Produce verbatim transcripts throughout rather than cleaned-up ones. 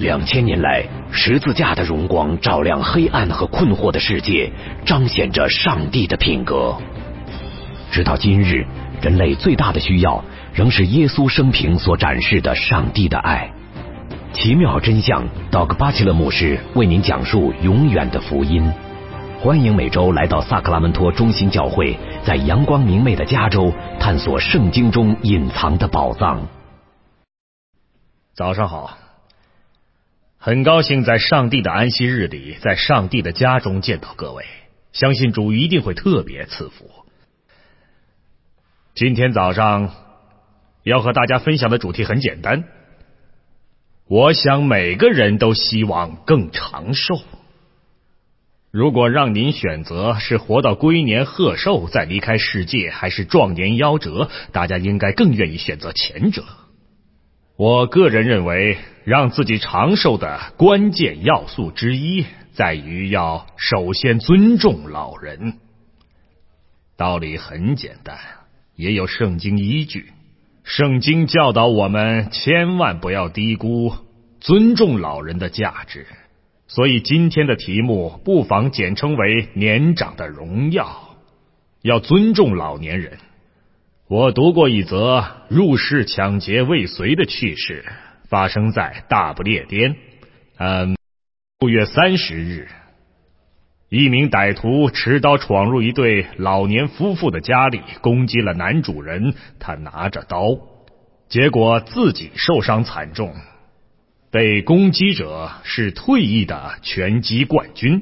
两千年来，十字架的荣光照亮黑暗和困惑的世界，彰显着上帝的品格。直到今日，人类最大的需要仍是耶稣生平所展示的上帝的爱。奇妙真相 Doc 巴切勒牧师为您讲述永远的福音。欢迎每周来到萨克拉门托中心教会，在阳光明媚的加州探索圣经中隐藏的宝藏。 早上好，很高兴在上帝的安息日里，在上帝的家中见到各位，相信主一定会特别赐福。今天早上要和大家分享的主题很简单，我想每个人都希望更长寿。如果让您选择是活到龟年贺寿再离开世界，还是壮年夭折，大家应该更愿意选择前者。我个人认为，让自己长寿的关键要素之一在于要首先尊重老人。道理很简单，也有圣经依据。圣经教导我们千万不要低估尊重老人的价值，所以今天的题目不妨简称为年长的荣耀，要尊重老年人。我读过一则入室抢劫未遂的趣事，发生在大不列颠。嗯，六月三十日，一名歹徒持刀闯入一对老年夫妇的家里，攻击了男主人，他拿着刀，结果自己受伤惨重。被攻击者是退役的拳击冠军。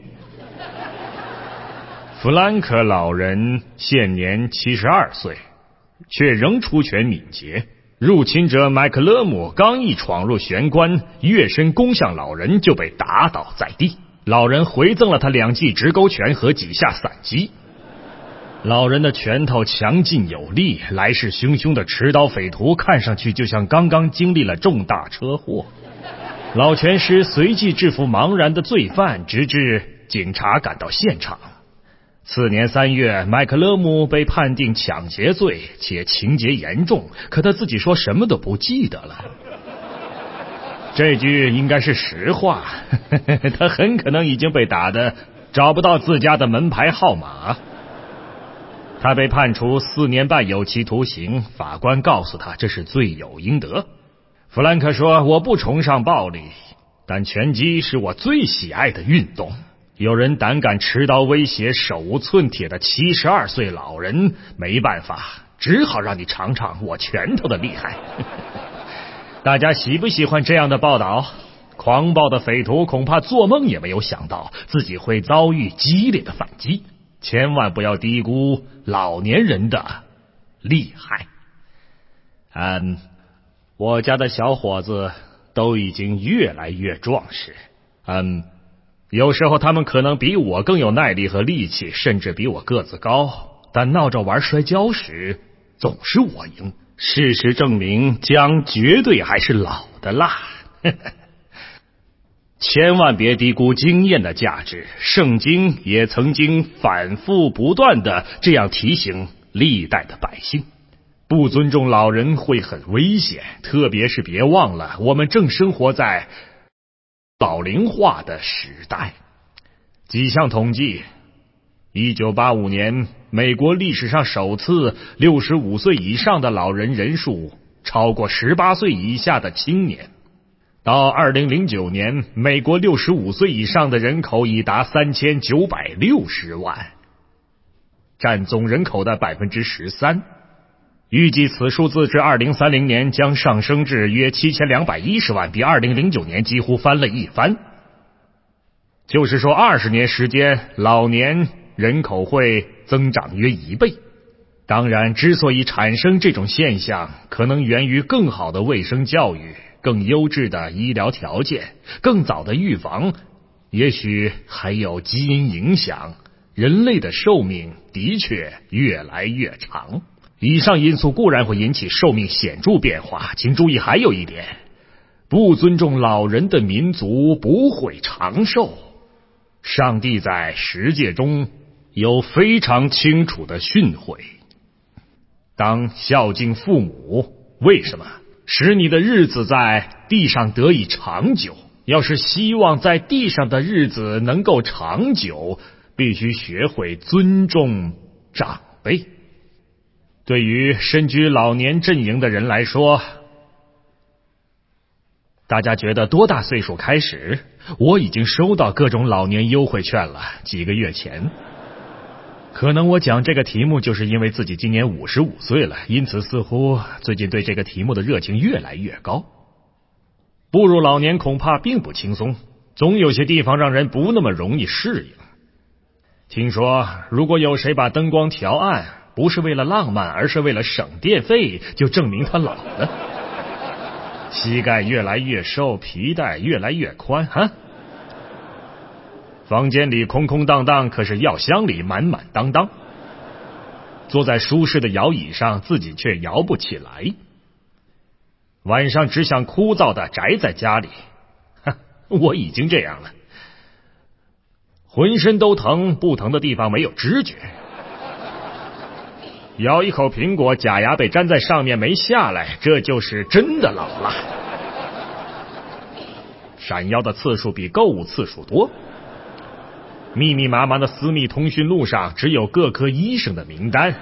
弗兰克老人现年七十二岁，却仍出拳敏捷。入侵者麦克勒姆刚一闯入玄关，跃身攻向老人，就被打倒在地。老人回赠了他两记直勾拳和几下散击。老人的拳头强劲有力，来势汹汹的持刀匪徒看上去就像刚刚经历了重大车祸。老拳师随即制服茫然的罪犯，直至警察赶到现场。次年三月，麦克勒姆被判定抢劫罪，且情节严重，可他自己说什么都不记得了。这句应该是实话，他很可能已经被打得找不到自家的门牌号码。他被判处四年半有期徒刑，法官告诉他这是罪有应得。弗兰克说，我不崇尚暴力，但拳击是我最喜爱的运动。有人胆敢持刀威胁手无寸铁的七十二岁老人，没办法，只好让你尝尝我拳头的厉害。大家喜不喜欢这样的报道？狂暴的匪徒恐怕做梦也没有想到自己会遭遇激烈的反击。千万不要低估老年人的厉害。嗯，我家的小伙子都已经越来越壮实。嗯，有时候他们可能比我更有耐力和力气，甚至比我个子高，但闹着玩摔跤时总是我赢。事实证明，姜绝对还是老的辣。千万别低估经验的价值，圣经也曾经反复不断的这样提醒历代的百姓。不尊重老人会很危险，特别是别忘了，我们正生活在老龄化的时代。几项统计，一九八五年美国历史上首次六十五岁以上的老人人数超过十八岁以下的青年。到二零零九年，美国六十五岁以上的人口已达三千九百六十万，占总人口的 百分之十三。预计此数字至二零三零年将上升至约七千两百一十万，比二零零九年几乎翻了一番。就是说二十年时间，老年人口会增长约一倍。当然，之所以产生这种现象，可能源于更好的卫生教育、更优质的医疗条件、更早的预防，也许还有基因影响。人类的寿命的确越来越长。以上因素固然会引起寿命显著变化，请注意还有一点，不尊重老人的民族不会长寿。上帝在十诫中有非常清楚的训诲，当孝敬父母。为什么？使你的日子在地上得以长久。 要是希望在地上的日子能够长久，必须学会尊重长辈。对于身居老年阵营的人来说，大家觉得多大岁数开始？我已经收到各种老年优惠券了，几个月前。可能我讲这个题目就是因为自己今年五十五岁了，因此似乎最近对这个题目的热情越来越高。步入老年恐怕并不轻松，总有些地方让人不那么容易适应。听说如果有谁把灯光调暗，不是为了浪漫，而是为了省电费，就证明他老了。膝盖越来越瘦，皮带越来越宽啊！房间里空空荡荡，可是药箱里满满当当。坐在舒适的摇椅上，自己却摇不起来。晚上只想枯燥的宅在家里，哈，我已经这样了，浑身都疼，不疼的地方没有知觉。咬一口苹果，假牙被粘在上面没下来，这就是真的老了。闪耀的次数比购物次数多。密密麻麻的私密通讯录上只有各科医生的名单。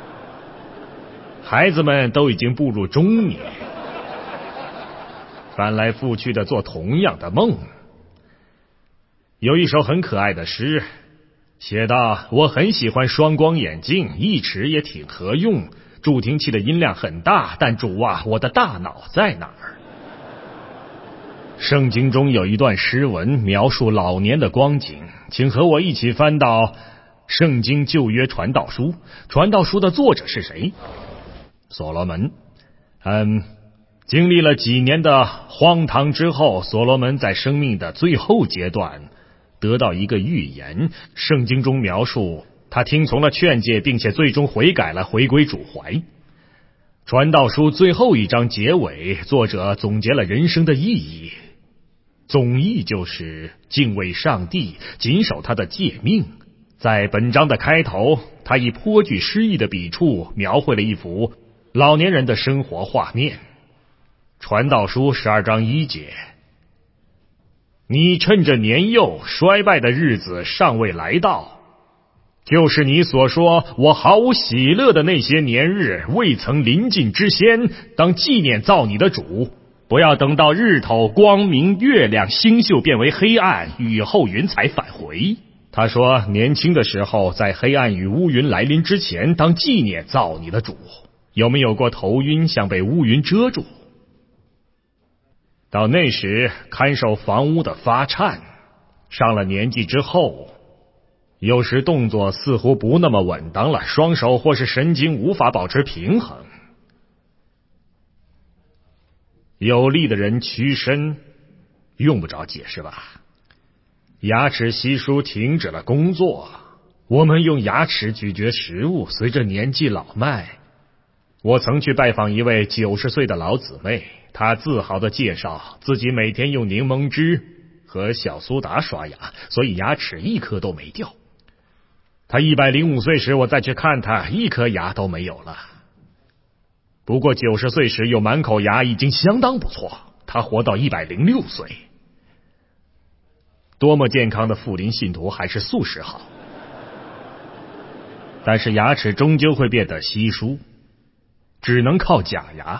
孩子们都已经步入中年，翻来覆去的做同样的梦。有一首很可爱的诗，写道：我很喜欢双光眼镜，一尺也挺合用，助听器的音量很大，但主啊，我的大脑在哪儿？圣经中有一段诗文描述老年的光景，请和我一起翻到圣经旧约传道书。传道书的作者是谁？所罗门。嗯，经历了几年的荒唐之后，所罗门在生命的最后阶段得到一个预言。圣经中描述他听从了劝诫，并且最终悔改了，回归主怀。传道书最后一章结尾，作者总结了人生的意义，总意就是敬畏上帝，谨守他的诫命。在本章的开头，他以颇具诗意的笔触描绘了一幅老年人的生活画面。传道书十二章一节：你趁着年幼衰败的日子尚未来到，就是你所说我毫无喜乐的那些年日未曾临近之先，当纪念造你的主，不要等到日头光明，月亮星宿变为黑暗，雨后云才返回。他说年轻的时候，在黑暗与乌云来临之前，当纪念造你的主。有没有过头晕，像被乌云遮住？到那时看守房屋的发颤，上了年纪之后，有时动作似乎不那么稳当了，双手或是神经无法保持平衡。有力的人屈身，用不着解释吧？牙齿稀疏停止了工作，我们用牙齿咀嚼食物，随着年纪老迈。我曾去拜访一位九十岁的老姊妹，她自豪地介绍自己每天用柠檬汁和小苏打刷牙，所以牙齿一颗都没掉。她一百零五岁时，我再去看她，一颗牙都没有了。不过九十岁时有满口牙已经相当不错，她活到一百零六岁。多么健康的富林信徒，还是素食好。但是牙齿终究会变得稀疏，只能靠假牙。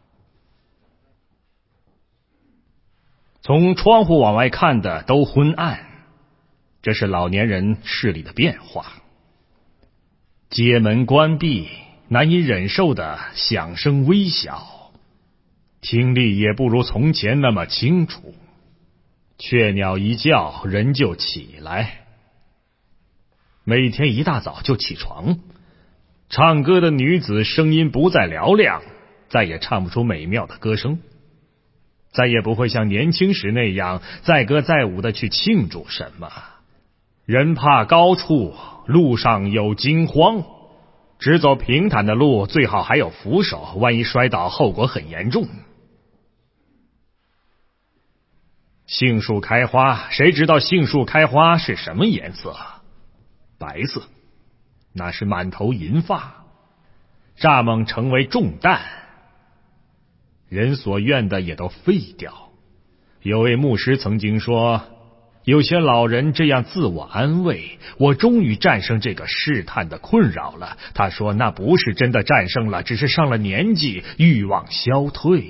从窗户往外看的都昏暗，这是老年人视力的变化。街门关闭，难以忍受的响声微小，听力也不如从前那么清楚。雀鸟一叫，人就起来。每天一大早就起床，唱歌的女子声音不再嘹亮，再也唱不出美妙的歌声，再也不会像年轻时那样载歌载舞的去庆祝什么。人怕高处，路上有惊慌，只走平坦的路，最好还有扶手，万一摔倒，后果很严重。杏树开花，谁知道杏树开花是什么颜色？白色，那是满头银发，蚱蜢成为重担，人所愿的也都废掉。 有位牧师曾经说，有些老人这样自我安慰，我终于战胜这个试探的困扰了。他说那不是真的战胜了，只是上了年纪，欲望消退。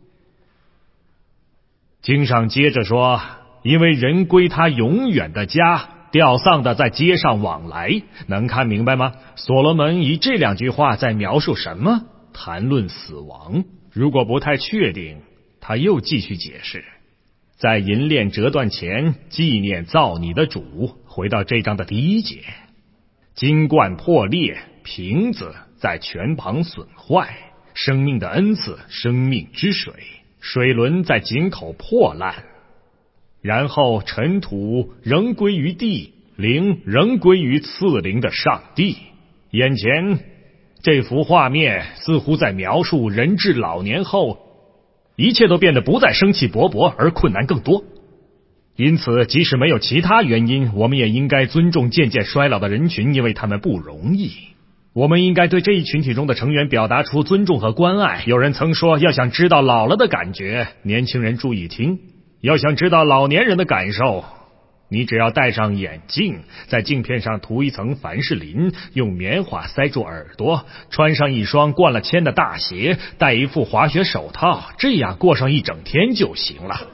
经上接着说，因为人归他永远的家，吊丧的在街上往来。能看明白吗？所罗门以这两句话在描述什么？谈论死亡。如果不太确定，他又继续解释，在银链折断前纪念造你的主。回到这章的第一节，金冠破裂，瓶子在泉旁损坏，生命的恩赐，生命之水，水轮在井口破烂，然后尘土仍归于地，灵仍归于赐灵的上帝。眼前这幅画面似乎在描述人至老年后，一切都变得不再生气勃勃，而困难更多。因此即使没有其他原因，我们也应该尊重渐渐衰老的人群，因为他们不容易。我们应该对这一群体中的成员表达出尊重和关爱。有人曾说，要想知道老了的感觉，年轻人注意听；要想知道老年人的感受，你只要戴上眼镜，在镜片上涂一层凡士林，用棉花塞住耳朵，穿上一双灌了铅的大鞋，戴一副滑雪手套，这样过上一整天就行了。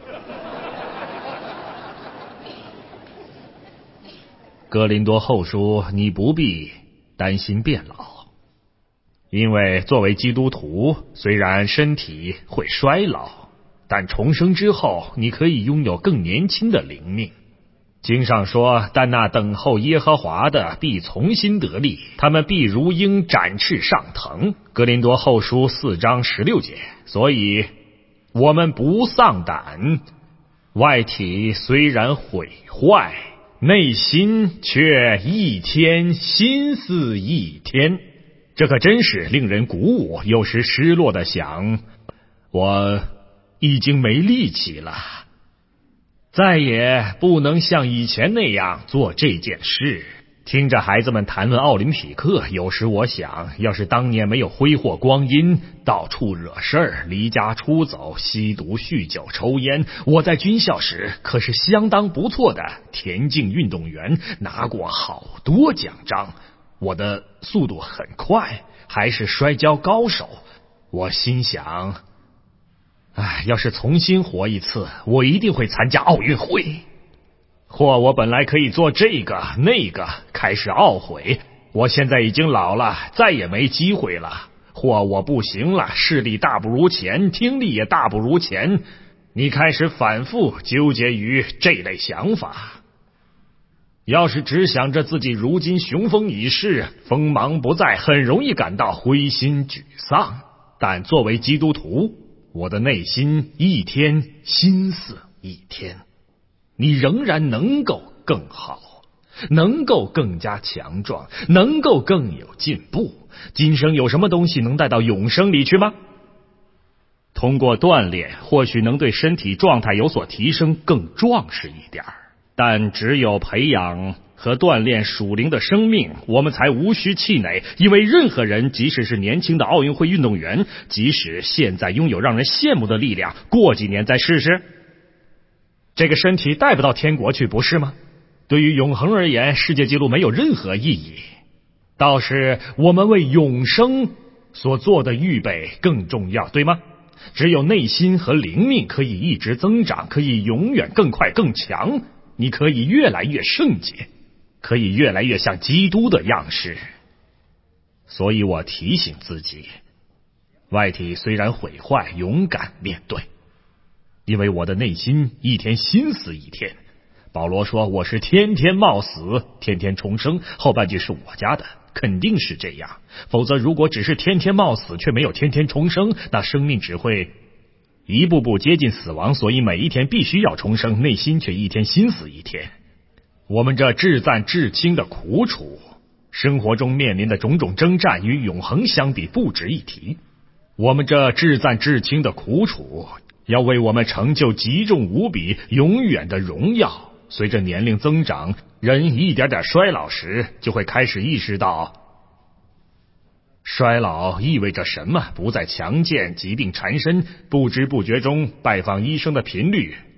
哥林多后书，你不必担心变老，因为作为基督徒，虽然身体会衰老，但重生之后，你可以拥有更年轻的灵命。经上说，但那等候耶和华的必从心得力，他们必如鹰展翅上腾。哥林多后书四章十六节。所以我们不丧胆，外体虽然毁坏，内心却一天新似一天。这可真是令人鼓舞。有时失落的想，我已经没力气了，再也不能像以前那样做这件事。听着孩子们谈论奥林匹克，有时我想，要是当年没有挥霍光阴，到处惹事儿，离家出走，吸毒酗酒抽烟，我在军校时可是相当不错的田径运动员，拿过好多奖章。我的速度很快，还是摔跤高手。我心想，唉，要是重新活一次，我一定会参加奥运会。或我本来可以做这个那个，开始懊悔，我现在已经老了，再也没机会了。或我不行了，视力大不如前，听力也大不如前。你开始反复纠结于这类想法。要是只想着自己如今雄风已逝，锋芒不再，很容易感到灰心沮丧。但作为基督徒，我的内心一天心思一天。你仍然能够更好，能够更加强壮，能够更有进步。今生有什么东西能带到永生里去吗？通过锻炼，或许能对身体状态有所提升，更壮实一点。但只有培养和锻炼属灵的生命，我们才无需气馁。因为任何人，即使是年轻的奥运会运动员，即使现在拥有让人羡慕的力量，过几年再试试，这个身体带不到天国去，不是吗？对于永恒而言，世界纪录没有任何意义，倒是我们为永生所做的预备更重要，对吗？只有内心和灵命可以一直增长，可以永远更快更强，你可以越来越圣洁，可以越来越像基督的样式。所以我提醒自己，外体虽然毁坏，勇敢面对，因为我的内心一天心思一天。保罗说，我是天天冒死，天天重生，后半句是我加的，肯定是这样。否则如果只是天天冒死，却没有天天重生，那生命只会一步步接近死亡。所以每一天必须要重生，内心却一天心死一天。我们这至赞至轻的苦楚，生活中面临的种种征战，与永恒相比不值一提。我们这至赞至轻的苦楚，要为我们成就极重无比永远的荣耀。随着年龄增长，人一点点衰老时，就会开始意识到衰老意味着什么，不再强健，疾病缠身，不知不觉中拜访医生的频率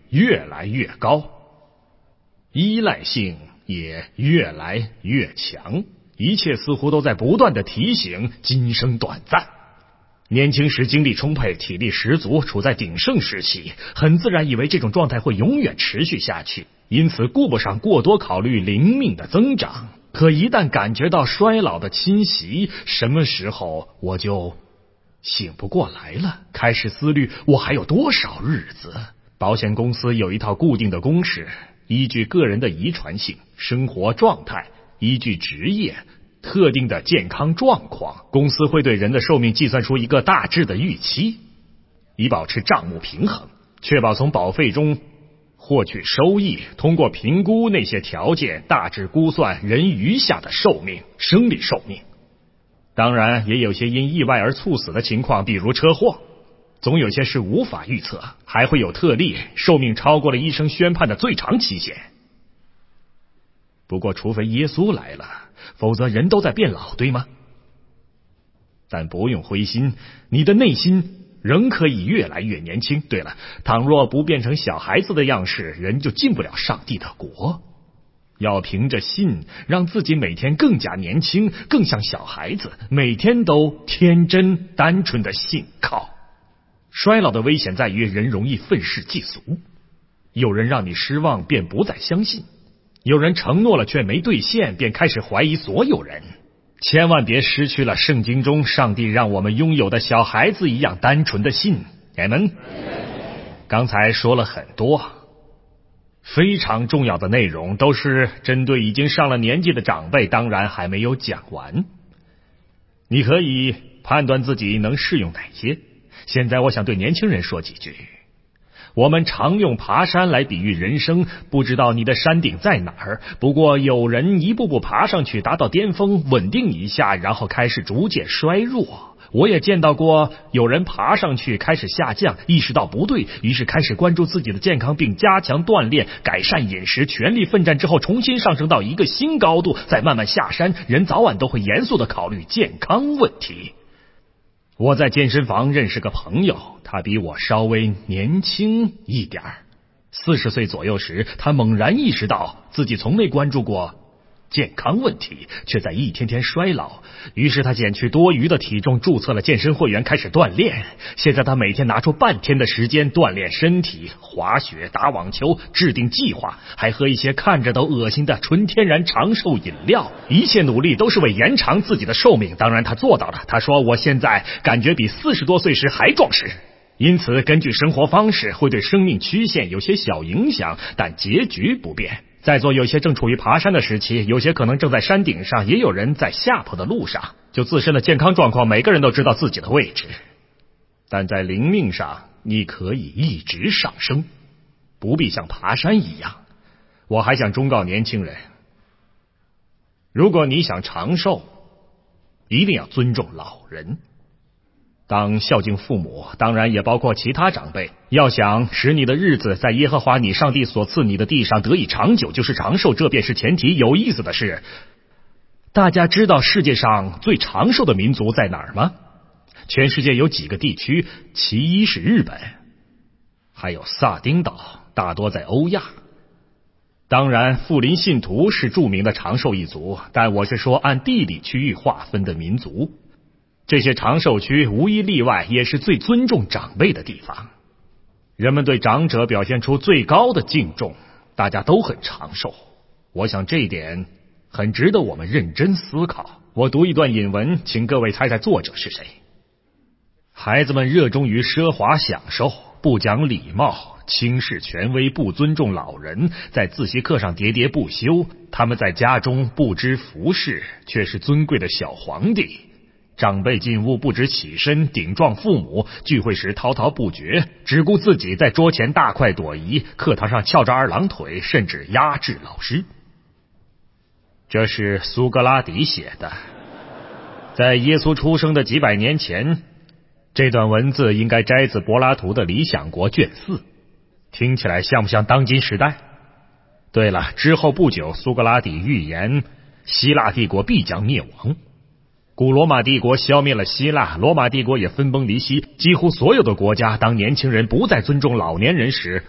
越来越高，依赖性也越来越强，一切似乎都在不断的提醒今生短暂。年轻时精力充沛，体力十足，处在鼎盛时期，很自然以为这种状态会永远持续下去，因此顾不上过多考虑灵命的增长。可一旦感觉到衰老的侵袭，什么时候我就醒不过来了，开始思虑我还有多少日子。保险公司有一套固定的公式，依据个人的遗传性、生活状态，依据职业特定的健康状况，公司会对人的寿命计算出一个大致的预期，以保持账目平衡，确保从保费中获取收益。通过评估那些条件，大致估算人余下的寿命，生理寿命。当然也有些因意外而猝死的情况，比如车祸，总有些是无法预测，还会有特例，寿命超过了医生宣判的最长期限。不过除非耶稣来了，否则人都在变老，对吗？但不用灰心，你的内心仍可以越来越年轻。对了，倘若不变成小孩子的样式，人就进不了上帝的国。要凭着信，让自己每天更加年轻，更像小孩子，每天都天真单纯的信靠。衰老的危险在于人容易愤世嫉俗，有人让你失望便不再相信，有人承诺了却没兑现，便开始怀疑所有人。千万别失去了圣经中上帝让我们拥有的小孩子一样单纯的信。阿们。刚才说了很多非常重要的内容，都是针对已经上了年纪的长辈，当然还没有讲完。你可以判断自己能适用哪些。现在我想对年轻人说几句。我们常用爬山来比喻人生，不知道你的山顶在哪儿，不过有人一步步爬上去，达到巅峰，稳定一下，然后开始逐渐衰弱。我也见到过有人爬上去开始下降，意识到不对，于是开始关注自己的健康，并加强锻炼，改善饮食，全力奋战之后重新上升到一个新高度，再慢慢下山。人早晚都会严肃地考虑健康问题。我在健身房认识个朋友，他比我稍微年轻一点儿。四十岁左右时，他猛然意识到自己从没关注过健康问题，却在一天天衰老。于是他减去多余的体重，注册了健身会员，开始锻炼。现在他每天拿出半天的时间锻炼身体，滑雪、打网球，制定计划，还喝一些看着都恶心的纯天然长寿饮料。一切努力都是为延长自己的寿命。当然他做到了。他说，我现在感觉比四十多岁时还壮实。因此根据生活方式会对生命曲线有些小影响，但结局不变。在座有些正处于爬山的时期，有些可能正在山顶上，也有人在下坡的路上。就自身的健康状况，每个人都知道自己的位置。但在灵命上，你可以一直上升，不必像爬山一样。我还想忠告年轻人，如果你想长寿，一定要尊重老人。当孝敬父母，当然也包括其他长辈。要想使你的日子在耶和华你上帝所赐你的地上得以长久，就是长寿，这便是前提。有意思的是，大家知道世界上最长寿的民族在哪儿吗？全世界有几个地区，其一是日本，还有萨丁岛，大多在欧亚。当然富林信徒是著名的长寿一族，但我是说按地理区域划分的民族。这些长寿区无一例外也是最尊重长辈的地方，人们对长者表现出最高的敬重，大家都很长寿。我想这一点很值得我们认真思考。我读一段引文，请各位猜猜作者是谁。孩子们热衷于奢华享受，不讲礼貌，轻视权威，不尊重老人，在自习课上喋喋不休。他们在家中不知服侍，却是尊贵的小皇帝。长辈进屋不知起身，顶撞父母，聚会时滔滔不绝，只顾自己在桌前大快朵颐，课堂上翘着二郎腿，甚至压制老师。这是苏格拉底写的，在耶稣出生的几百年前。这段文字应该摘自柏拉图的《理想国》卷四，听起来像不像当今时代？对了，之后不久，苏格拉底预言希腊帝国必将灭亡。古罗马帝国消灭了希腊，罗马帝国也分崩离析。几乎所有的国家，当年轻人不再尊重老年人时，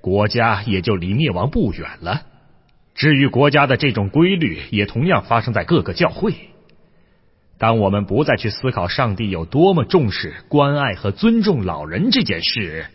国家也就离灭亡不远了。至于国家的这种规律，也同样发生在各个教会。当我们不再去思考上帝有多么重视、关爱和尊重老人这件事，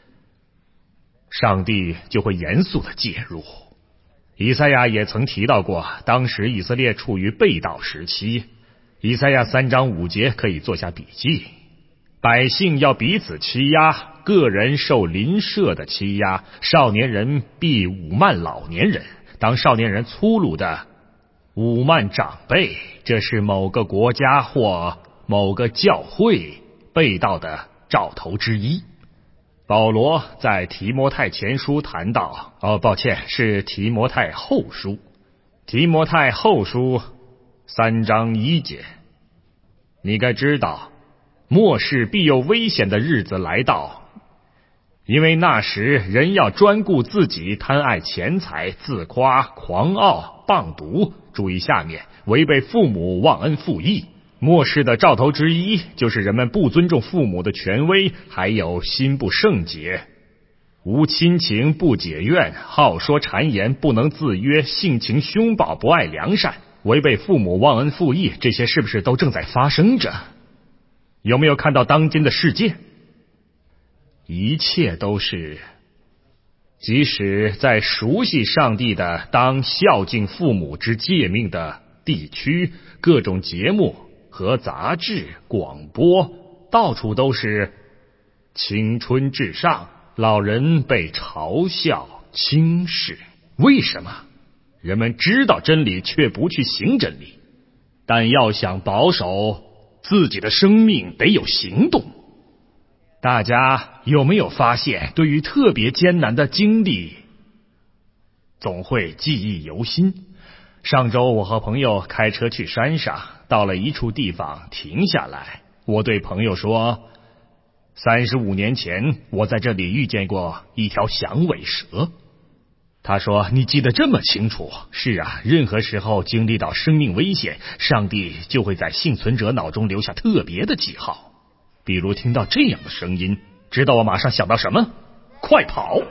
上帝就会严肃地介入。以赛亚也曾提到过，当时以色列处于背道时期。以赛亚三章五节可以做下笔记。百姓要彼此欺压，个人受邻舍的欺压，少年人必侮慢老年人，当少年人粗鲁的侮慢长辈，这是某个国家或某个教会背道的兆头之一。保罗在提摩太前书谈到，哦，抱歉，是提摩太后书，提摩太后书三章一节，你该知道，末世必有危险的日子来到，因为那时人要专顾自己，贪爱钱财，自夸，狂傲，谤毒。注意下面，违背父母，忘恩负义。末世的兆头之一，就是人们不尊重父母的权威，还有心不圣洁，无亲情，不解怨，好说谗言，不能自约，性情凶暴，不爱良善，违背父母，忘恩负义，这些是不是都正在发生着？有没有看到当今的世界？一切都是，即使在熟悉上帝的当孝敬父母之诫命的地区，各种节目和杂志、广播，到处都是青春至上，老人被嘲笑轻视。为什么？人们知道真理，却不去行真理。但要想保守自己的生命，得有行动。大家有没有发现，对于特别艰难的经历，总会记忆犹新？上周我和朋友开车去山上，到了一处地方停下来，我对朋友说，三十五年前我在这里遇见过一条响尾蛇。他说，你记得这么清楚？是啊，任何时候经历到生命危险，上帝就会在幸存者脑中留下特别的记号。比如听到这样的声音，知道我马上想到什么？快跑！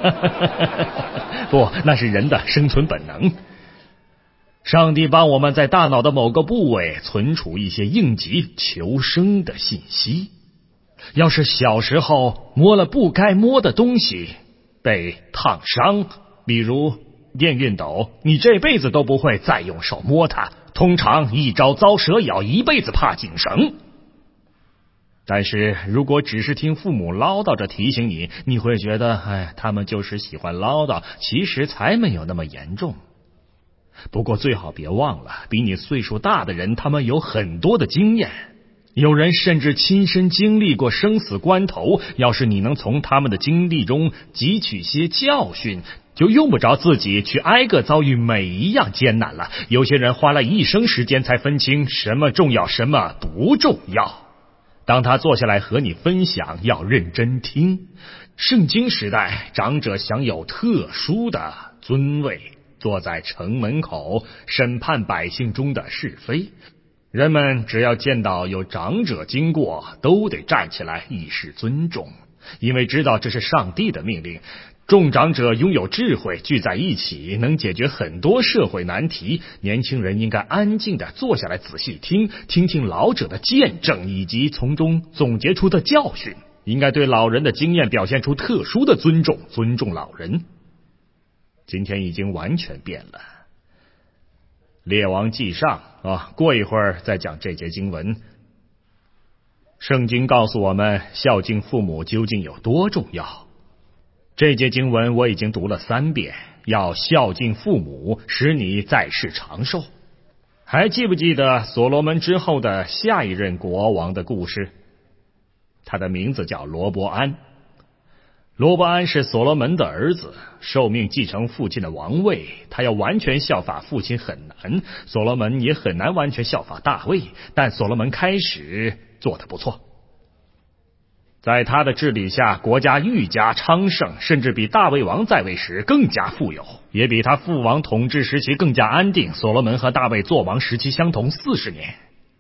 不，那是人的生存本能。上帝帮我们在大脑的某个部位存储一些应急求生的信息。要是小时候摸了不该摸的东西，被烫伤，比如电熨斗，你这辈子都不会再用手摸它，通常一朝遭蛇咬，一辈子怕井绳。但是如果只是听父母唠叨着提醒你，你会觉得，哎，他们就是喜欢唠叨，其实才没有那么严重。不过最好别忘了，比你岁数大的人，他们有很多的经验，有人甚至亲身经历过生死关头。要是你能从他们的经历中汲取些教训，就用不着自己去挨个遭遇每一样艰难了。有些人花了一生时间才分清什么重要，什么不重要。当他坐下来和你分享，要认真听。圣经时代，长者享有特殊的尊位，坐在城门口审判百姓中的是非。人们只要见到有长者经过，都得站起来以示尊重，因为知道这是上帝的命令。众长者拥有智慧，聚在一起能解决很多社会难题。年轻人应该安静地坐下来仔细听，听听老者的见证以及从中总结出的教训。应该对老人的经验表现出特殊的尊重，尊重老人。今天已经完全变了。列王纪上啊，过一会儿再讲这节经文。圣经告诉我们，孝敬父母究竟有多重要。这节经文我已经读了三遍，要孝敬父母，使你在世长寿。还记不记得所罗门之后的下一任国王的故事？他的名字叫罗伯安。罗伯安是所罗门的儿子，受命继承父亲的王位。他要完全效法父亲很难，所罗门也很难完全效法大卫，但所罗门开始做得不错。在他的治理下，国家愈加昌盛，甚至比大卫王在位时更加富有，也比他父王统治时期更加安定。所罗门和大卫做王时期相同四十年。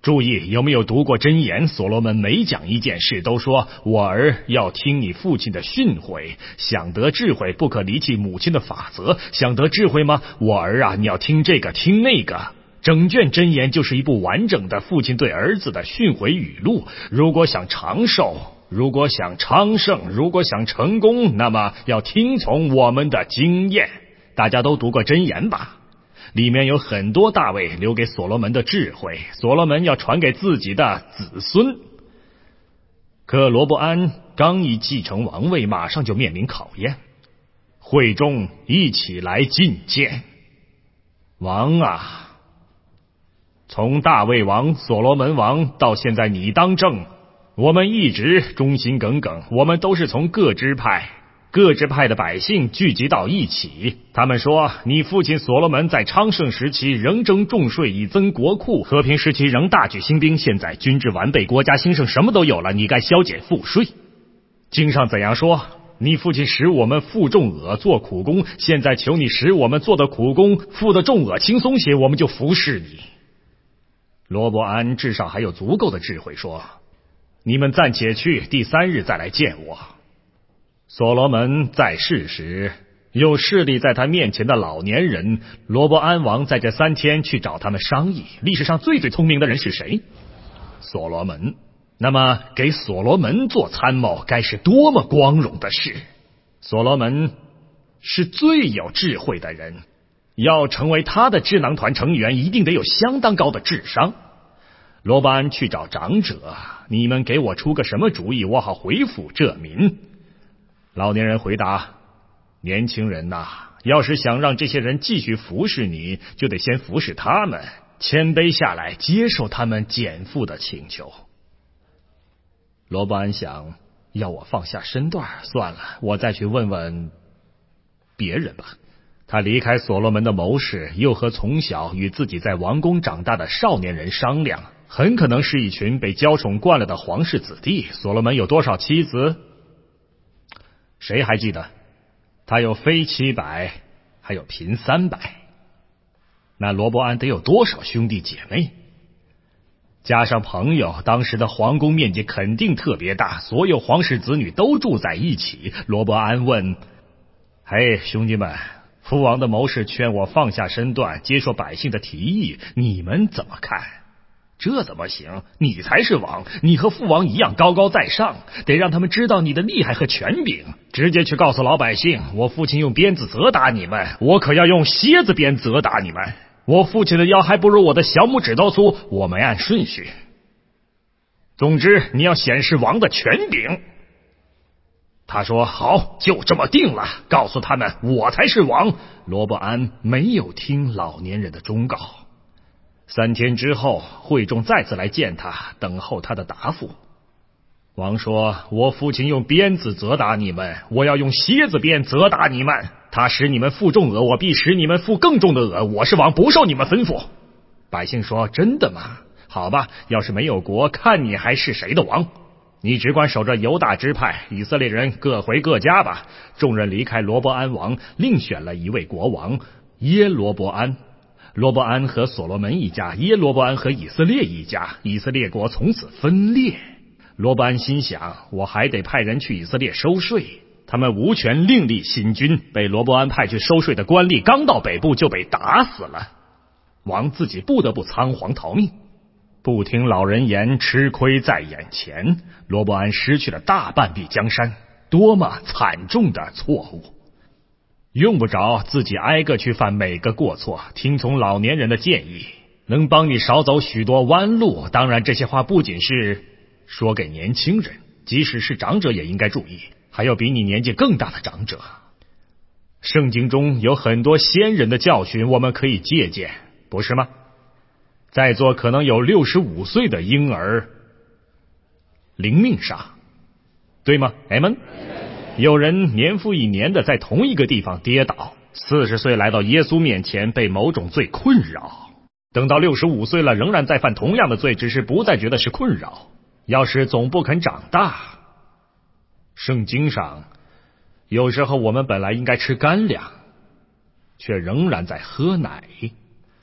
注意，有没有读过箴言？所罗门每讲一件事都说：“我儿要听你父亲的训诲，想得智慧，不可离弃母亲的法则。想得智慧吗？我儿啊，你要听这个，听那个。”整卷箴言就是一部完整的父亲对儿子的训诲语录。如果想长寿，如果想昌盛，如果想成功，那么要听从我们的经验。大家都读过箴言吧？里面有很多大卫留给所罗门的智慧，所罗门要传给自己的子孙。可罗伯安刚一继承王位，马上就面临考验。会众一起来觐见王啊，从大卫王、所罗门王到现在你当政，我们一直忠心耿耿，我们都是从各支派各支派的百姓聚集到一起，他们说你父亲所罗门在昌盛时期仍征重税以增国库，和平时期仍大举兴兵，现在军制完备，国家兴盛，什么都有了，你该削减赋税。经上怎样说？你父亲使我们负重额做苦工，现在求你使我们做的苦工负的重额轻松些，我们就服侍你。罗伯安至少还有足够的智慧说，你们暂且去，第三日再来见我。所罗门在世时，有势力在他面前的老年人，罗伯安王在这三天去找他们商议。历史上最最聪明的人是谁？所罗门。那么给所罗门做参谋该是多么光荣的事。所罗门是最有智慧的人，要成为他的智囊团成员一定得有相当高的智商。罗伯安去找长者，你们给我出个什么主意，我好回复这民。老年人回答，年轻人呐、啊，要是想让这些人继续服侍你，就得先服侍他们，谦卑下来接受他们减负的请求。罗伯安想，要我放下身段，算了，我再去问问别人吧。他离开所罗门的谋士，又和从小与自己在王宫长大的少年人商量，很可能是一群被娇宠惯了的皇室子弟。所罗门有多少妻子？谁还记得？他有妃七百，还有嫔三百。那罗伯安得有多少兄弟姐妹？加上朋友，当时的皇宫面积肯定特别大，所有皇室子女都住在一起。罗伯安问，嘿，兄弟们，父王的谋士劝我放下身段，接受百姓的提议，你们怎么看？这怎么行？你才是王，你和父王一样高高在上，得让他们知道你的厉害和权柄。直接去告诉老百姓，我父亲用鞭子责打你们，我可要用蝎子鞭责打你们。我父亲的腰还不如我的小拇指头粗，我没按顺序。总之，你要显示王的权柄。他说，好，就这么定了，告诉他们我才是王。罗伯安没有听老年人的忠告。三天之后，会众再次来见他，等候他的答复。王说，我父亲用鞭子责打你们，我要用蝎子鞭责打你们。他使你们负重额，我必使你们负更重的额。我是王，不受你们吩咐。百姓说，真的吗？好吧，要是没有国，看你还是谁的王。你只管守着犹大支派，以色列人各回各家吧。众人离开罗伯安王，另选了一位国王耶罗伯安。罗伯安和所罗门一家，耶罗伯安和以色列一家，以色列国从此分裂。罗伯安心想，我还得派人去以色列收税。他们无权另立新君，被罗伯安派去收税的官吏刚到北部就被打死了。王自己不得不仓皇逃命。不听老人言，吃亏在眼前。罗伯安失去了大半壁江山，多么惨重的错误！用不着自己挨个去犯每个过错，听从老年人的建议，能帮你少走许多弯路。当然，这些话不仅是说给年轻人，即使是长者也应该注意，还有比你年纪更大的长者。圣经中有很多先人的教训，我们可以借鉴，不是吗？在座可能有六十五岁的婴儿灵命上，对吗？阿们。有人年复一年的在同一个地方跌倒，四十岁来到耶稣面前，被某种罪困扰，等到六十五岁了，仍然在犯同样的罪，只是不再觉得是困扰。要是总不肯长大，圣经上有时候我们本来应该吃干粮，却仍然在喝奶。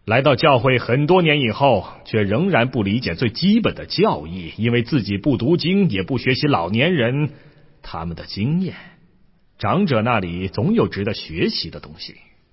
来到教会很多年以后，却仍然不理解最基本的教义，因为自己不读经，也不学习老年人他们的经验。长者那里总有值得学习的东西。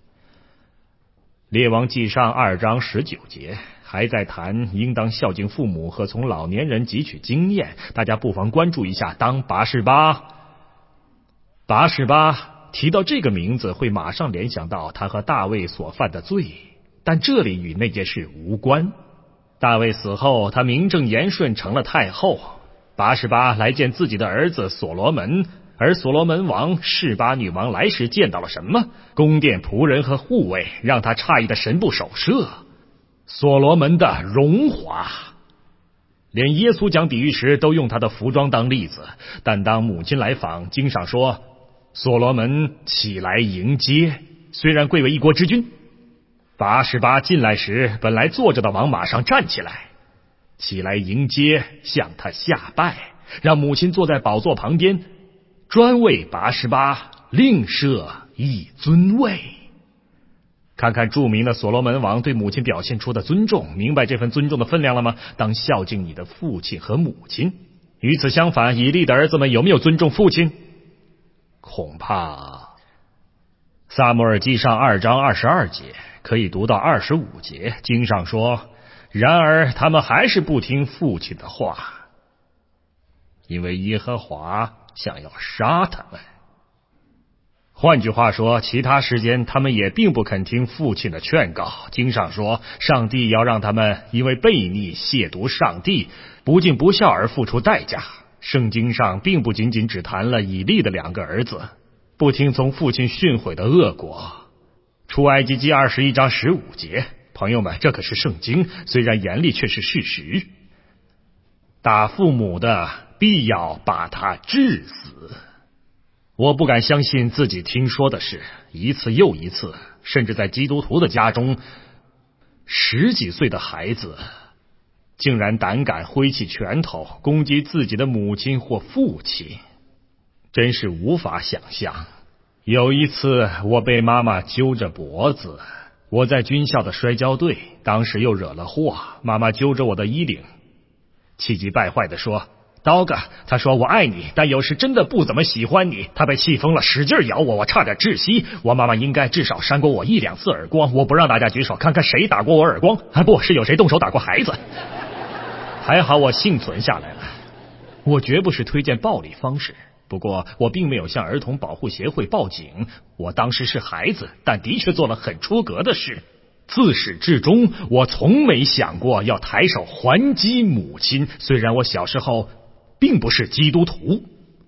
列王纪上二章十九节还在谈应当孝敬父母和从老年人汲取经验，大家不妨关注一下。当拔示巴拔示巴提到这个名字，会马上联想到他和大卫所犯的罪，但这里与那件事无关。大卫死后，他名正言顺成了太后。拔示巴来见自己的儿子所罗门，而所罗门王示巴女王来时见到了什么？宫殿仆人和护卫，让他诧异的神不守舍。所罗门的荣华，连耶稣讲比喻时都用他的服装当例子。但当母亲来访，经上说所罗门起来迎接，虽然贵为一国之君。拔示巴进来时，本来坐着的王马上站起来，起来迎接，向他下拜，让母亲坐在宝座旁边，专为拔示巴另设一尊位。看看著名的所罗门王对母亲表现出的尊重，明白这份尊重的分量了吗？当孝敬你的父亲和母亲。与此相反，以利的儿子们有没有尊重父亲？恐怕撒母耳记上二章二十二节可以读到二十五节，经上说，然而他们还是不听父亲的话，因为耶和华想要杀他们。换句话说，其他时间他们也并不肯听父亲的劝告。经上说，上帝要让他们因为悖逆亵渎上帝，不敬不孝而付出代价。圣经上并不仅仅只谈了以利的两个儿子不听从父亲训诲的恶果。出埃及记二十一章十五节，朋友们，这可是圣经，虽然严厉，却是事实。打父母的必要把他治死。我不敢相信自己听说的事，一次又一次，甚至在基督徒的家中，十几岁的孩子竟然胆敢挥起拳头攻击自己的母亲或父亲，真是无法想象。有一次我被妈妈揪着脖子，我在军校的摔跤队，当时又惹了祸，妈妈揪着我的衣领，气急败坏地说，刀哥，他说我爱你，但有时真的不怎么喜欢你。他被气疯了，使劲咬我，我差点窒息。我妈妈应该至少扇过我一两次耳光。我不让大家举手，看看谁打过我耳光。啊，不是有谁动手打过孩子。还好我幸存下来了。我绝不是推荐暴力方式，不过我并没有向儿童保护协会报警。我当时是孩子，但的确做了很出格的事。自始至终，我从没想过要抬手还击母亲，虽然我小时候并不是基督徒。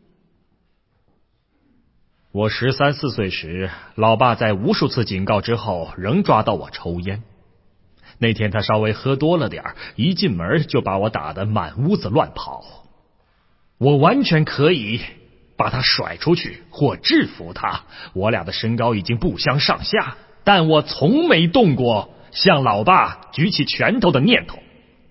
我十三四岁时，老爸在无数次警告之后，仍抓到我抽烟。那天他稍微喝多了点，一进门就把我打得满屋子乱跑。我完全可以把他甩出去或制服他，我俩的身高已经不相上下，但我从没动过向老爸举起拳头的念头。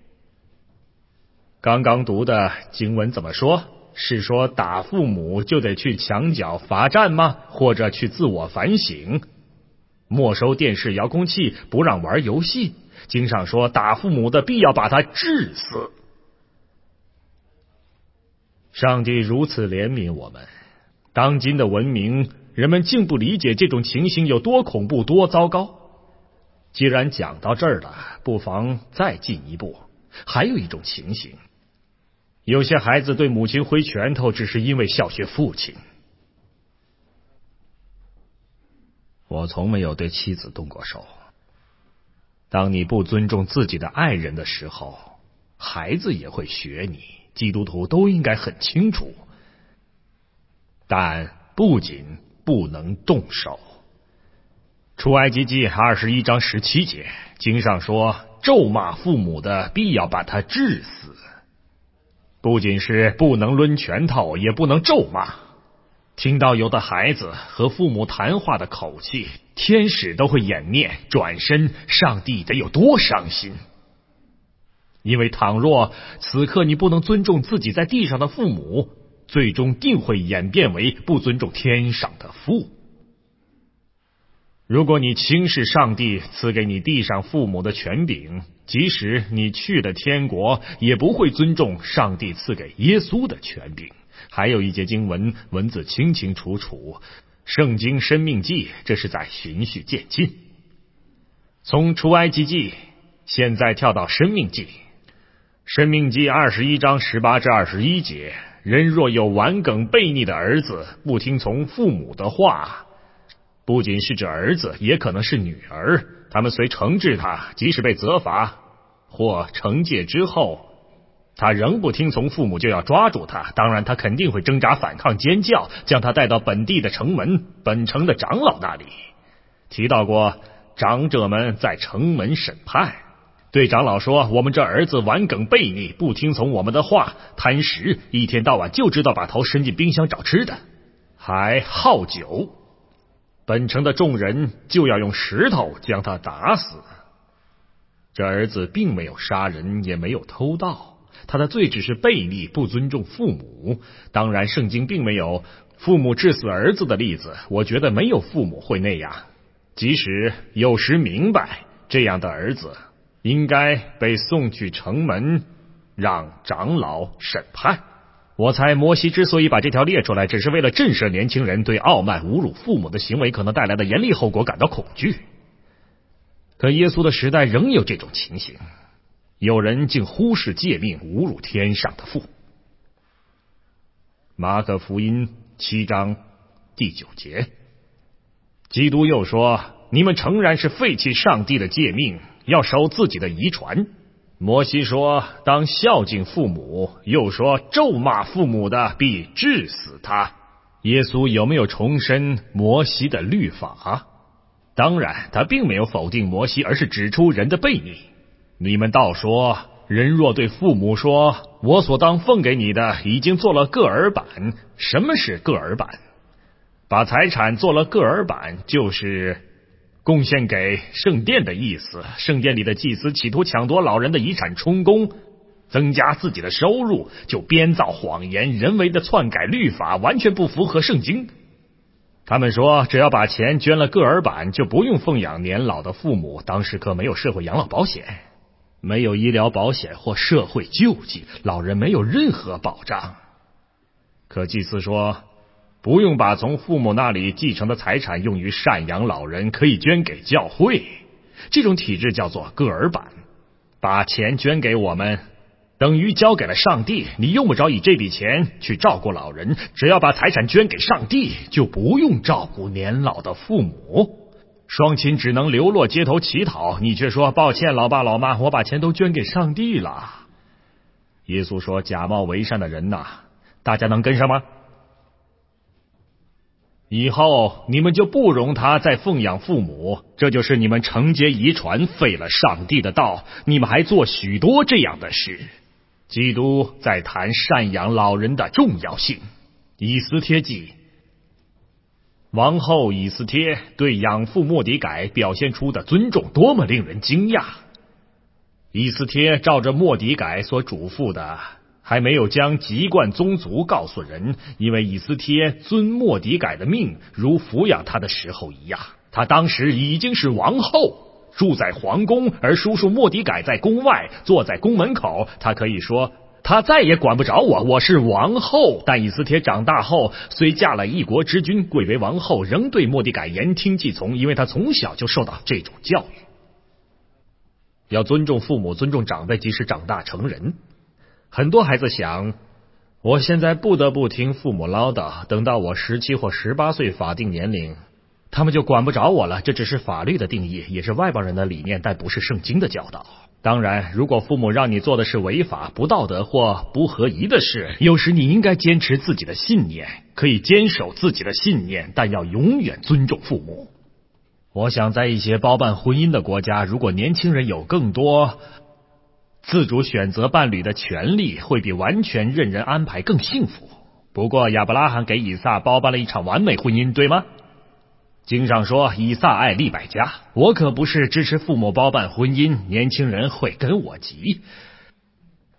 刚刚读的经文怎么说？是说打父母就得去墙角罚站吗？或者去自我反省？没收电视遥控器，不让玩游戏？经上说打父母的必要把他治死。上帝如此怜悯我们，当今的文明人们竟不理解这种情形有多恐怖多糟糕。既然讲到这儿了，不妨再进一步。还有一种情形，有些孩子对母亲挥拳头只是因为效学父亲。我从没有对妻子动过手。当你不尊重自己的爱人的时候，孩子也会学你，基督徒都应该很清楚。但不仅不能动手。出埃及记二十一章十七节，经上说咒骂父母的必要把他治死。不仅是不能抡拳头，也不能咒骂。听到有的孩子和父母谈话的口气，天使都会掩面转身，上帝得有多伤心。因为倘若此刻你不能尊重自己在地上的父母，最终定会演变为不尊重天上的父。 如果你轻视上帝赐给你地上父母的权柄，即使你去了天国，也不会尊重上帝赐给耶稣的权柄。还有一节经文，文字清清楚楚，圣经申命记，这是在循序渐进。从出埃及记现在跳到申命记，申命记二十一章十八至二十一节，人若有顽梗悖逆的儿子，不听从父母的话，不仅是指儿子，也可能是女儿，他们虽惩治他，即使被责罚或惩戒之后，他仍不听从父母，就要抓住他。当然他肯定会挣扎反抗尖叫，将他带到本地的城门，本城的长老那里。提到过长者们在城门审判，对长老说，我们这儿子顽梗悖逆，不听从我们的话，贪食，一天到晚就知道把头伸进冰箱找吃的，还好酒。本城的众人就要用石头将他打死。这儿子并没有杀人，也没有偷盗，他的罪只是悖逆，不尊重父母。当然圣经并没有父母致死儿子的例子，我觉得没有父母会那样。即使有时明白这样的儿子应该被送去城门，让长老审判。我猜摩西之所以把这条列出来，只是为了震慑年轻人对傲慢侮辱父母的行为可能带来的严厉后果感到恐惧。可耶稣的时代仍有这种情形，有人竟忽视诫命，侮辱天上的父。马可福音七章第九节，基督又说，你们诚然是废弃上帝的诫命，要守自己的遗传。摩西说，当孝敬父母，又说咒骂父母的必治死他。耶稣有没有重申摩西的律法？当然他并没有否定摩西，而是指出人的悖逆。你们倒说，人若对父母说，我所当奉给你的已经做了个耳板。什么是个耳板？把财产做了个耳板，就是贡献给圣殿的意思。圣殿里的祭司企图抢夺老人的遗产充公，增加自己的收入，就编造谎言，人为的篡改律法，完全不符合圣经。他们说，只要把钱捐了个耳板，就不用奉养年老的父母。当时可没有社会养老保险，没有医疗保险或社会救济，老人没有任何保障。可祭司说，不用把从父母那里继承的财产用于赡养老人，可以捐给教会。这种体制叫做个耳板，把钱捐给我们，等于交给了上帝。你用不着以这笔钱去照顾老人，只要把财产捐给上帝，就不用照顾年老的父母。双亲只能流落街头乞讨，你却说，抱歉老爸老妈，我把钱都捐给上帝了。耶稣说，假冒为善的人呐，大家能跟上吗？以后你们就不容他再奉养父母，这就是你们承接遗传，废了上帝的道。你们还做许多这样的事。基督在谈赡养老人的重要性。以斯帖记，王后以斯帖对养父末底改表现出的尊重多么令人惊讶。以斯帖照着末底改所嘱咐的，还没有将籍贯宗族告诉人，因为以斯帖遵末底改的命，如抚养他的时候一样。他当时已经是王后，住在皇宫，而叔叔末底改在宫外，坐在宫门口。他可以说，他再也管不着我，我是王后。但以斯帖长大后，虽嫁了一国之君，贵为王后，仍对末底改言听计从，因为他从小就受到这种教育。要尊重父母，尊重长辈，即使长大成人。很多孩子想，我现在不得不听父母唠叨，等到我十七或十八岁法定年龄，他们就管不着我了。这只是法律的定义，也是外邦人的理念，但不是圣经的教导。当然，如果父母让你做的是违法、不道德或不合宜的事，有时你应该坚持自己的信念，可以坚守自己的信念，但要永远尊重父母。我想在一些包办婚姻的国家，如果年轻人有更多自主选择伴侣的权利，会比完全任人安排更幸福。不过亚伯拉罕给以撒包办了一场完美婚姻，对吗？经上说，以撒爱利百加。我可不是支持父母包办婚姻，年轻人会跟我急。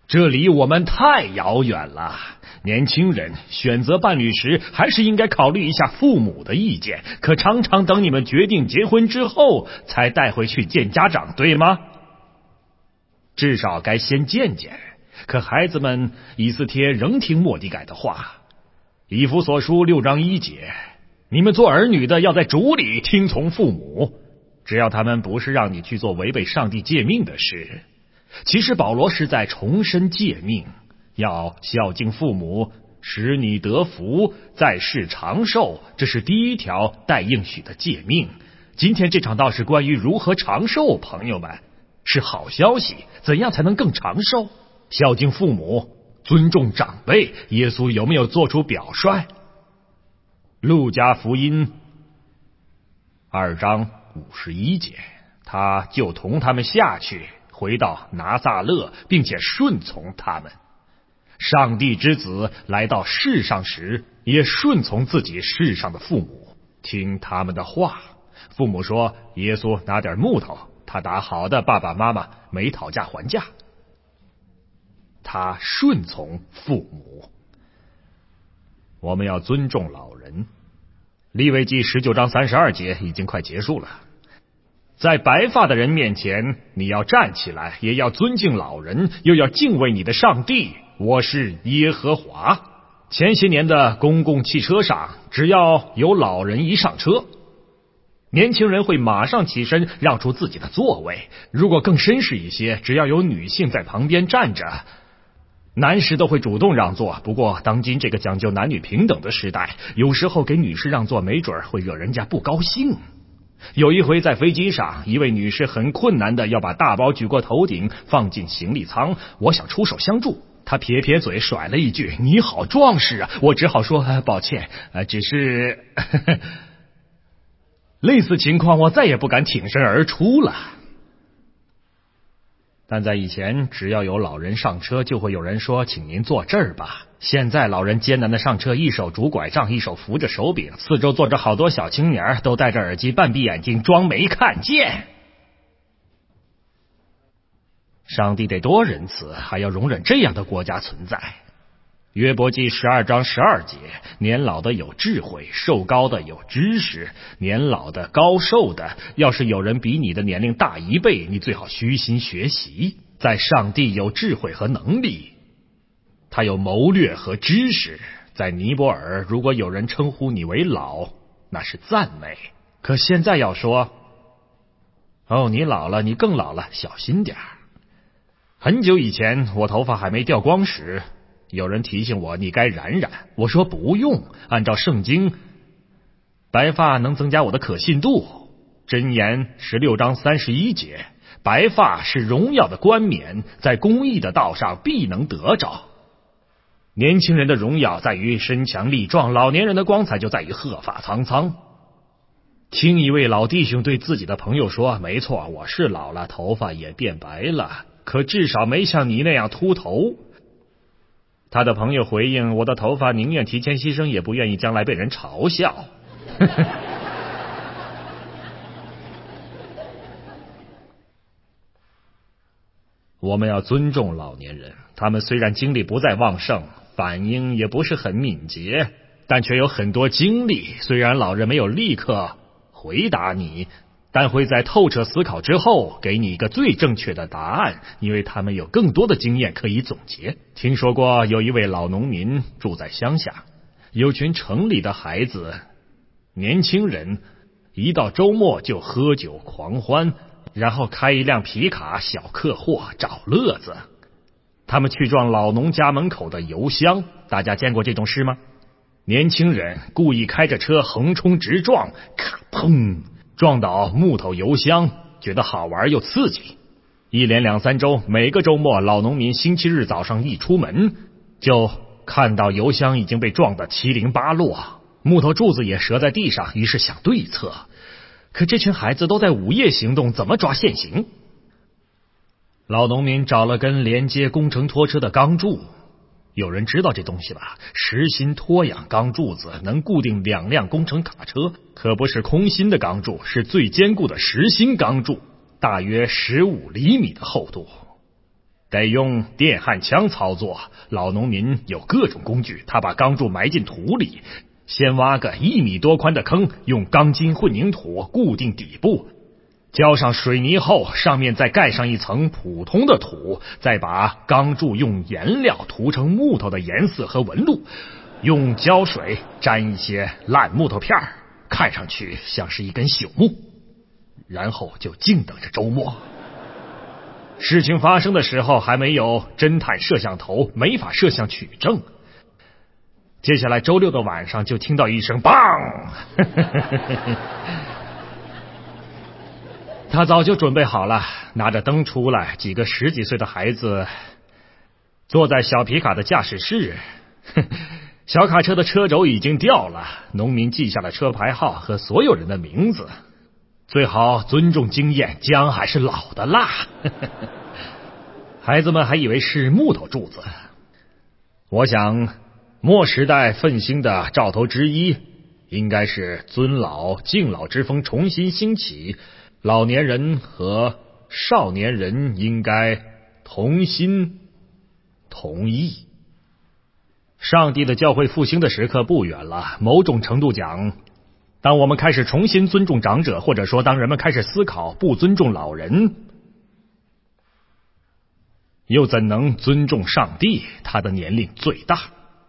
这离我们太遥远了。年轻人选择伴侣时，还是应该考虑一下父母的意见，可常常等你们决定结婚之后，才带回去见家长，对吗？至少该先见见。可孩子们以斯帖仍听末底改的话。以弗所书六章一节，你们做儿女的要在主里听从父母，只要他们不是让你去做违背上帝诫命的事。其实保罗是在重申诫命，要孝敬父母，使你得福，在世长寿，这是第一条带应许的诫命。今天这场道是关于如何长寿，朋友们，是好消息。怎样才能更长寿？孝敬父母，尊重长辈，耶稣有没有做出表率？路加福音二章五十一节，他就同他们下去，回到拿撒勒，并且顺从他们。上帝之子来到世上时，也顺从自己世上的父母，听他们的话。父母说耶稣拿点木头，他打好的，爸爸妈妈没讨价还价。他顺从父母。我们要尊重老人。利未记十九章三十二节已经快结束了。在白发的人面前，你要站起来，也要尊敬老人，又要敬畏你的上帝。我是耶和华。前些年的公共汽车上，只要有老人一上车，年轻人会马上起身让出自己的座位。如果更绅士一些，只要有女性在旁边站着，男士都会主动让座。不过当今这个讲究男女平等的时代，有时候给女士让座没准会惹人家不高兴。有一回在飞机上，一位女士很困难的要把大包举过头顶放进行李舱，我想出手相助，她撇撇嘴甩了一句你好壮实啊，我只好说、呃、抱歉、呃、只是呵呵类似情况我再也不敢挺身而出了。但在以前，只要有老人上车，就会有人说请您坐这儿吧。现在老人艰难的上车，一手拄拐杖，一手扶着手柄，四周坐着好多小青年，都戴着耳机，半闭眼睛装没看见。上帝得多仁慈，还要容忍这样的国家存在。约伯记十二章十二节，年老的有智慧，瘦高的有知识。年老的高瘦的，要是有人比你的年龄大一倍，你最好虚心学习。在上帝有智慧和能力，他有谋略和知识。在尼泊尔，如果有人称呼你为老，那是赞美。可现在要说哦，你老了，你更老了，小心点儿。很久以前，我头发还没掉光时，有人提醒我你该染染，我说不用，按照圣经，白发能增加我的可信度。箴言十六章三十一节，白发是荣耀的冠冕，在公义的道上必能得着。年轻人的荣耀在于身强力壮，老年人的光彩就在于鹤发苍苍。听一位老弟兄对自己的朋友说，没错，我是老了，头发也变白了，可至少没像你那样秃头。他的朋友回应，我的头发宁愿提前牺牲，也不愿意将来被人嘲笑。我们要尊重老年人，他们虽然精力不再旺盛，反应也不是很敏捷，但却有很多精力。虽然老人没有立刻回答你，但会在透彻思考之后给你一个最正确的答案，因为他们有更多的经验可以总结。听说过有一位老农民住在乡下，有群城里的孩子，年轻人一到周末就喝酒狂欢，然后开一辆皮卡小客货找乐子。他们去撞老农家门口的油箱，大家见过这种事吗？年轻人故意开着车横冲直撞，咔砰撞倒木头油箱，觉得好玩又刺激。一连两三周，每个周末老农民星期日早上一出门，就看到油箱已经被撞得七零八落，木头柱子也折在地上，于是想对策。可这群孩子都在午夜行动，怎么抓现行？老农民找了根连接工程拖车的钢柱，有人知道这东西吧？实心脱氧钢柱子能固定两辆工程卡车，可不是空心的钢柱，是最坚固的实心钢柱，大约十五厘米的厚度。 得用电焊枪操作。老农民有各种工具，他把钢柱埋进土里，先挖个一米多宽的坑，用钢筋混凝土固定底部，浇上水泥后，上面再盖上一层普通的土，再把钢柱用颜料涂成木头的颜色和纹路，用胶水沾一些烂木头片，看上去像是一根朽木，然后就静等着周末。事情发生的时候还没有侦探摄像头，没法摄像取证。接下来周六的晚上就听到一声砰他早就准备好了，拿着灯出来，几个十几岁的孩子坐在小皮卡的驾驶室，小卡车的车轴已经掉了，农民记下了车牌号和所有人的名字，最好尊重经验，姜还是老的辣孩子们还以为是木头柱子。我想末时代奋兴的兆头之一应该是尊老敬老之风重新兴起，老年人和少年人应该同心同意。上帝的教会复兴的时刻不远了，某种程度讲，当我们开始重新尊重长者，或者说当人们开始思考不尊重老人，又怎能尊重上帝？他的年龄最大，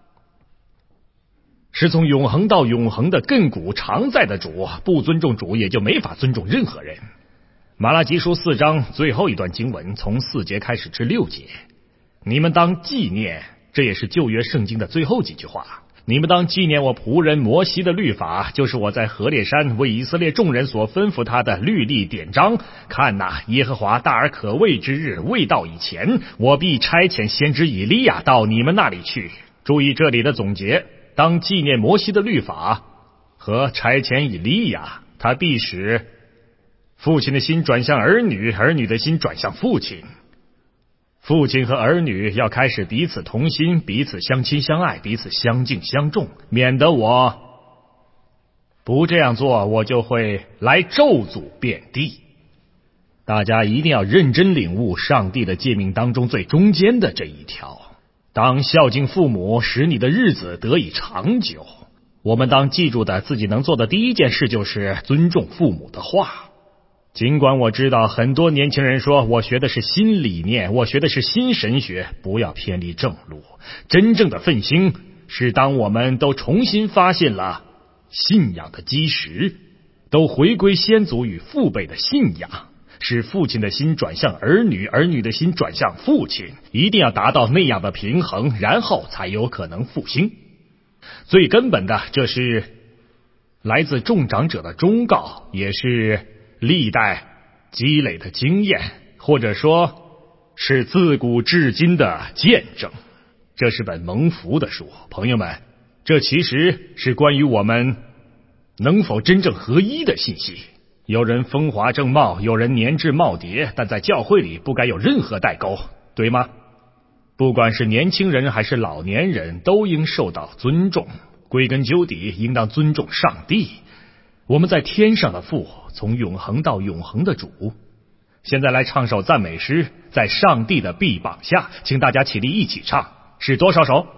是从永恒到永恒的亘古常在的主，不尊重主也就没法尊重任何人。马拉基书四章最后一段经文从四节开始至六节，你们当纪念，这也是旧约圣经的最后几句话，你们当纪念我仆人摩西的律法，就是我在何烈山为以色列众人所吩咐他的律例典章。看哪，耶和华大而可畏之日未到以前，我必差遣先知以利亚到你们那里去。注意这里的总结，当纪念摩西的律法和差遣以利亚，他必使父亲的心转向儿女，儿女的心转向父亲。父亲和儿女要开始彼此同心，彼此相亲相爱，彼此相敬相重，免得我不这样做，我就会来咒诅遍地。大家一定要认真领悟上帝的诫命当中最中间的这一条，当孝敬父母，使你的日子得以长久。我们当记住的自己能做的第一件事就是尊重父母的话。尽管我知道很多年轻人说我学的是新理念，我学的是新神学，不要偏离正路。真正的奋兴是当我们都重新发现了信仰的基石，都回归先祖与父辈的信仰，使父亲的心转向儿女，儿女的心转向父亲，一定要达到那样的平衡，然后才有可能复兴。最根本的，这是来自众长者的忠告，也是历代积累的经验，或者说是自古至今的见证。这是本蒙福的书，朋友们，这其实是关于我们能否真正合一的信息。有人风华正茂，有人年至耄耋，但在教会里不该有任何代沟，对吗？不管是年轻人还是老年人，都应受到尊重。归根究底，应当尊重上帝，我们在天上的父，从永恒到永恒的主。现在来唱首赞美诗，在上帝的臂膀下，请大家起立一起唱，是多少首？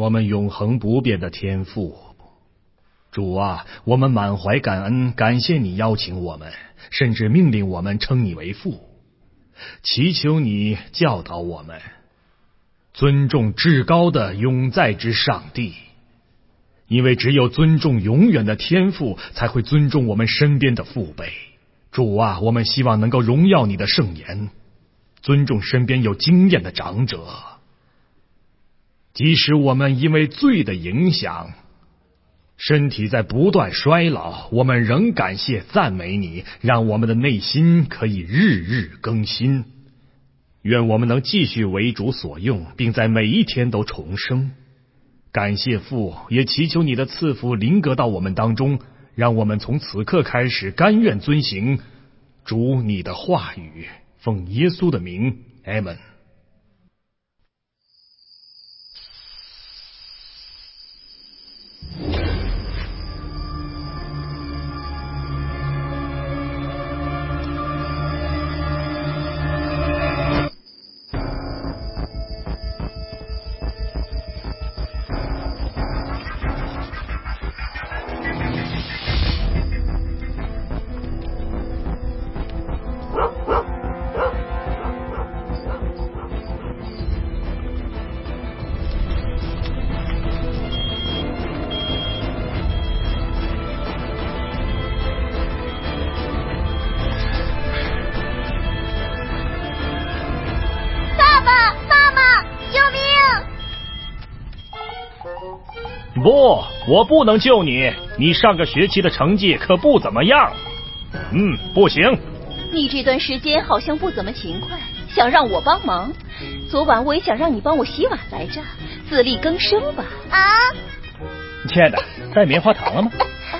我们永恒不变的天父。主啊，我们满怀感恩，感谢你邀请我们，甚至命令我们称你为父，祈求你教导我们尊重至高的永在之上帝，因为只有尊重永远的天父，才会尊重我们身边的父辈。主啊，我们希望能够荣耀你的圣言，尊重身边有经验的长者，即使我们因为罪的影响，身体在不断衰老，我们仍感谢赞美你，让我们的内心可以日日更新。愿我们能继续为主所用，并在每一天都重生。感谢父，也祈求你的赐福临格到我们当中，让我们从此刻开始甘愿遵行主你的话语。奉耶稣的名，阿们。不，我不能救你，你上个学期的成绩可不怎么样。嗯，不行。 你这段时间好像不怎么勤快，想让我帮忙。昨晚我也想让你帮我洗碗来着，自力更生吧。 啊， 亲爱的，带棉花糖了吗？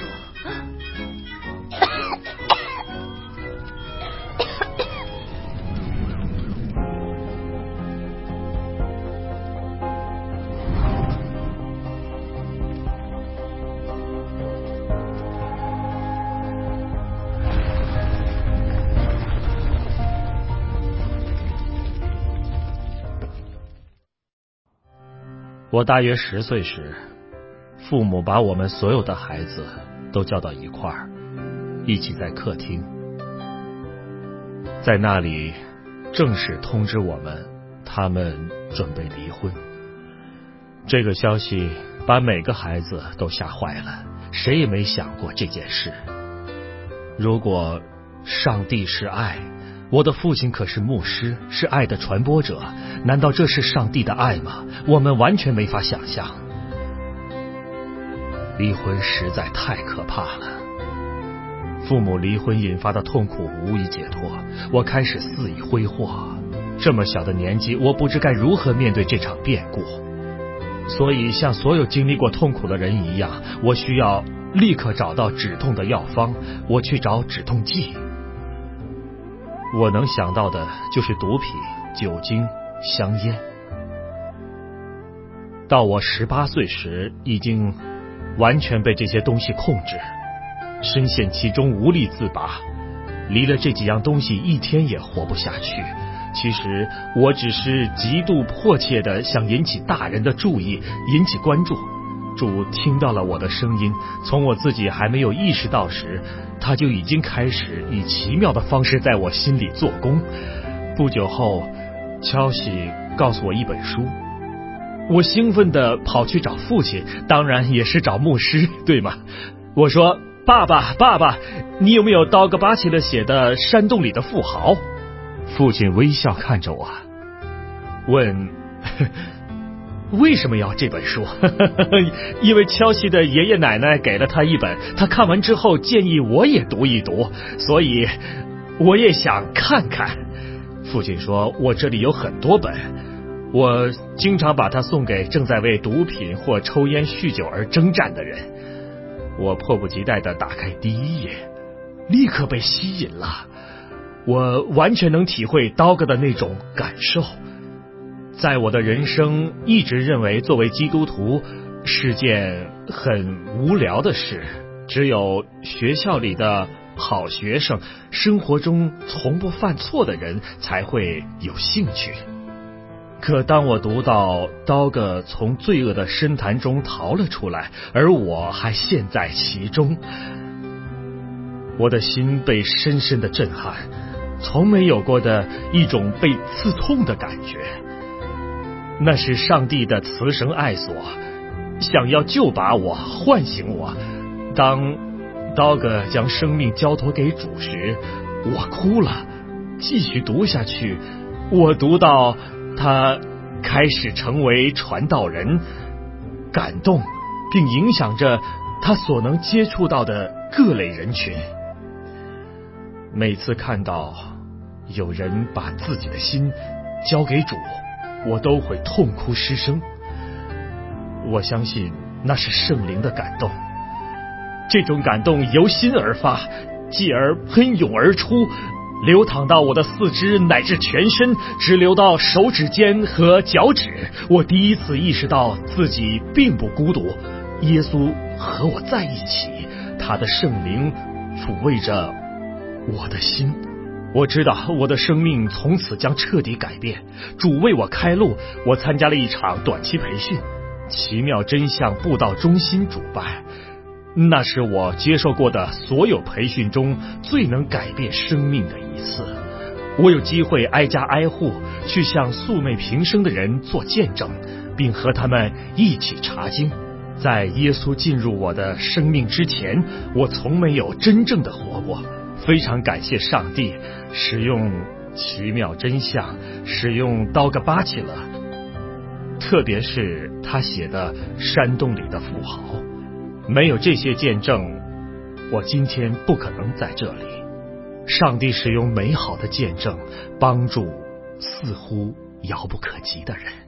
我大约十岁时，父母把我们所有的孩子都叫到一块儿，一起在客厅，在那里正式通知我们，他们准备离婚。这个消息把每个孩子都吓坏了，谁也没想过这件事。如果上帝是爱，我的父亲可是牧师，是爱的传播者，难道这是上帝的爱吗？我们完全没法想象。离婚实在太可怕了，父母离婚引发的痛苦无以解脱，我开始肆意挥霍。这么小的年纪，我不知该如何面对这场变故，所以像所有经历过痛苦的人一样，我需要立刻找到止痛的药方，我去找止痛剂。我能想到的就是毒品、酒精、香烟。到我十八岁时，已经完全被这些东西控制，深陷其中无力自拔，离了这几样东西一天也活不下去。其实我只是极度迫切地想引起大人的注意，引起关注。主听到了我的声音，从我自己还没有意识到时，他就已经开始以奇妙的方式在我心里做工。不久后，乔西告诉我一本书，我兴奋地跑去找父亲，当然也是找牧师，对吗？我说：爸爸，爸爸，你有没有道格巴切勒写的《山洞里的富豪》？父亲微笑看着我，问：为什么要这本书？因为乔西的爷爷奶奶给了他一本，他看完之后建议我也读一读，所以我也想看看。父亲说：我这里有很多本，我经常把它送给正在为毒品或抽烟酗酒而征战的人。我迫不及待地打开第一页，立刻被吸引了。我完全能体会刀哥的那种感受。在我的人生一直认为作为基督徒是件很无聊的事，只有学校里的好学生，生活中从不犯错的人才会有兴趣。 可当我读到刀哥从罪恶的深潭中逃了出来，而我还陷在其中，我的心被深深的震撼，从没有过的一种被刺痛的感觉。那是上帝的慈绳爱索，想要救拔我，唤醒我。当刀哥将生命交托给主时，我哭了。继续读下去，我读到他开始成为传道人，感动并影响着他所能接触到的各类人群。每次看到有人把自己的心交给主，我都会痛哭失声。我相信那是圣灵的感动，这种感动由心而发，继而喷涌而出，流淌到我的四肢乃至全身，直流到手指尖和脚趾。我第一次意识到自己并不孤独，耶稣和我在一起，他的圣灵抚慰着我的心。我知道我的生命从此将彻底改变，主为我开路。我参加了一场短期培训，奇妙真相布道中心主办，那是我接受过的所有培训中最能改变生命的一次。我有机会挨家挨户去向素昧平生的人做见证，并和他们一起查经。在耶稣进入我的生命之前，我从没有真正的活过。非常感谢上帝使用奇妙真相，使用刀个巴奇勒，特别是他写的山洞里的富豪。没有这些见证，我今天不可能在这里。上帝使用美好的见证帮助似乎遥不可及的人。